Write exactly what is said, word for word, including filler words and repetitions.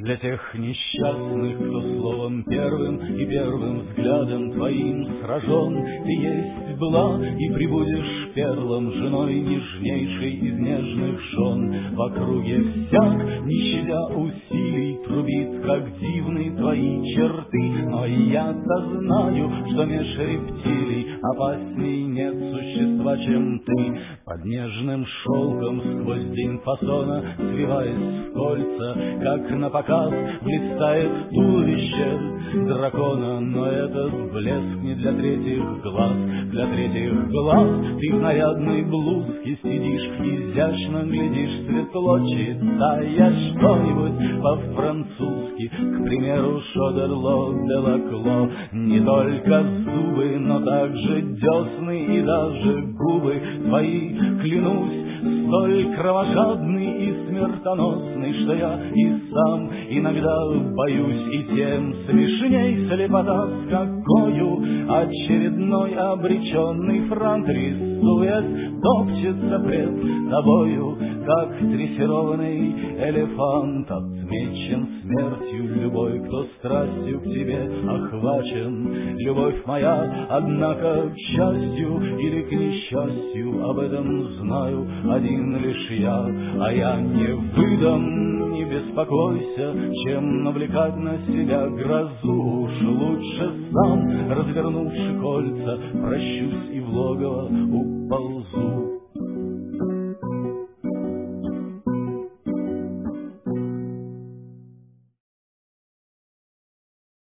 Для тех несчастных, кто словом первым и первым взглядом твоим сражен, ты есть была и прибудешь перлом, женой нежнейшей из нежных жен. В округе всяк, не щадя усилий, трубит, как дивны твои черты, но я-то знаю, что меж рептилий опасней нет существа, чем ты. Под нежным шелком сквозь день фасона, свиваясь в кольца, как на показ, блистает туловище дракона. Но этот блеск не для третьих глаз. Для третьих глаз ты в нарядной блузке сидишь, изящно глядишь, светло читая что-нибудь по-французски, к примеру, Шодерло де Лакло. Не только зубы, но также десны и даже губы твои, клянусь, столь кровожадный и смертоносный, что я и сам иногда боюсь, и тем смешней слепота, с какою очередной обреченный франт, рисуясь, топчется пред тобою, как дрессированный элефант. Отмечен смертью любой, кто страстью к тебе охвачен. Любовь моя, однако, к счастью или к несчастью, об этом знаю один лишь я. А я не выдам, не беспокойся, чем навлекать на себя грозу. Уж лучше сам, развернувши кольца, прощусь и в логово уползу.